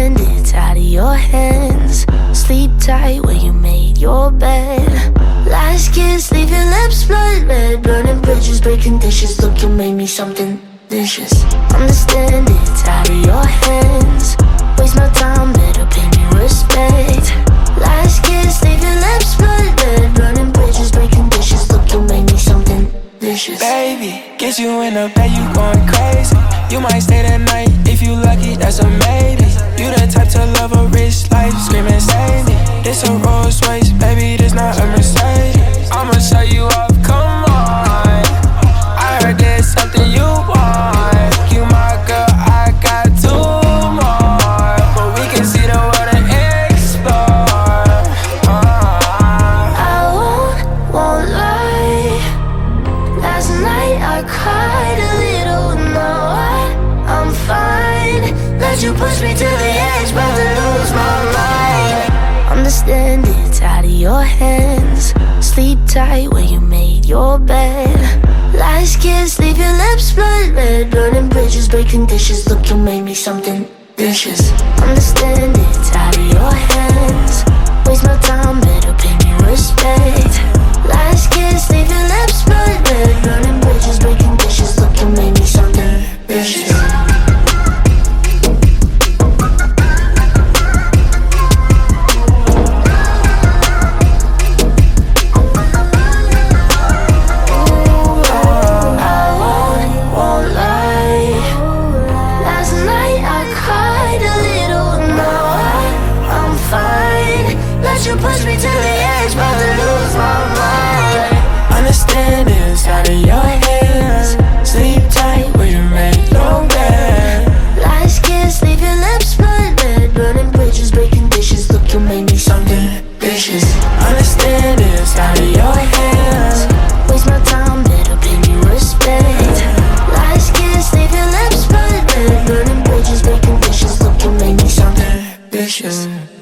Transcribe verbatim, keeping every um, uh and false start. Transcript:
understand it's out of your hands. Sleep tight where you made your bed. Last kiss, leave your lips blood red. Burning bridges, breaking dishes. Look, you made me something vicious. Understand it's out of your hands. Waste my time, better pay me respect. Last kiss, leave your lips blood red. Burning bridges, breaking dishes. Look, you made me something vicious. Baby, get you in the bed, you going crazy. You might stay the night, if you lucky, that's a maybe. You the type to love a rich life, screaming save me. This a Rolls Royce, baby, this not a Mercedes. I'ma show you off, come on. I heard there's something you want. You my girl, I got two more, but we can see the world and explore. uh. I won't, won't lie. Last night I cried a little, now I, I'm fine. Let you push me to the edge, about to lose my mind. Understand it's out of your hands. Sleep tight where you made your bed. Last kiss, leave your lips blood red. Burning bridges, breaking dishes. Look, you made me something vicious. Understand it's out of your hands. Waste my time, better pay me respect. Last kiss, leave your lips blood red. Burning bridges, breaking dishes. Look, you made me something vicious. You push me to the edge, about to lose my mind. Understand it's out of your hands. Sleep tight where you made your bed. Last kiss, leave your lips blood red. Burning bridges, breaking dishes. Look, you made me something vicious. Understand it's out of your hands. Waste my time, better pay me respect. Last kiss, leave your lips blood red. Burning bridges, breaking dishes. Look, you made me something Vicious.